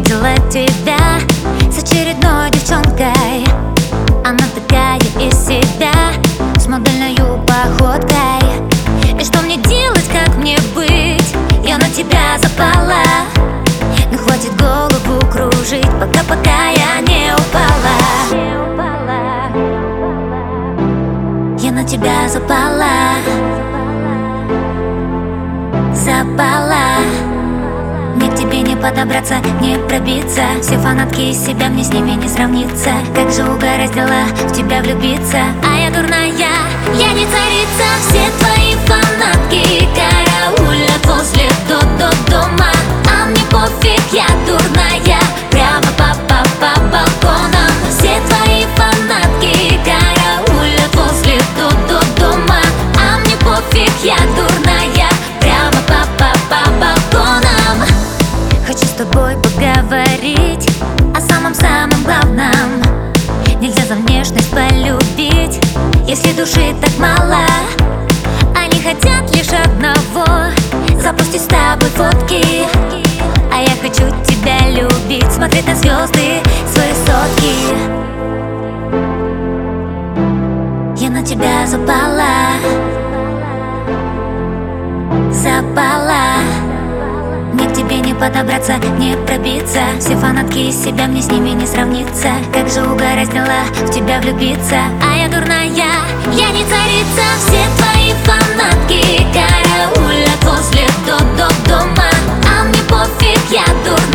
увидела тебя с очередной девчонкой. Она такая из себя, с модельной походкой. И что мне делать, как мне быть? Я на тебя запала, но хватит голову кружить, пока я не упала. Я на тебя запала, мне к тебе не подобраться, не пробиться. Все фанатки из себя, мне с ними не сравниться. Как же угораздило в тебя влюбиться. А я дурная, я не царица. Все твои фанатки караулят возле дома. А мне пофиг, я дурная, прямо по балконам. Все твои фанатки караулят возле дома. А мне пофиг, я дурная, прямо по балконам. Хочу с тобой поговорить о самом-самом главном. Нельзя за внешность полюбить, если души так мало. Они хотят лишь одного — запустить с тобой фотки. А я хочу тебя любить, смотреть на звезды свои сотки. Я на тебя запала, мне к тебе не подобраться, не пробиться. Все фанатки из себя, мне с ними не сравниться. Как же угораздило в тебя влюбиться. А я дурная, я не царица. Все твои фанатки караулят возле дома. А мне пофиг, я дурная.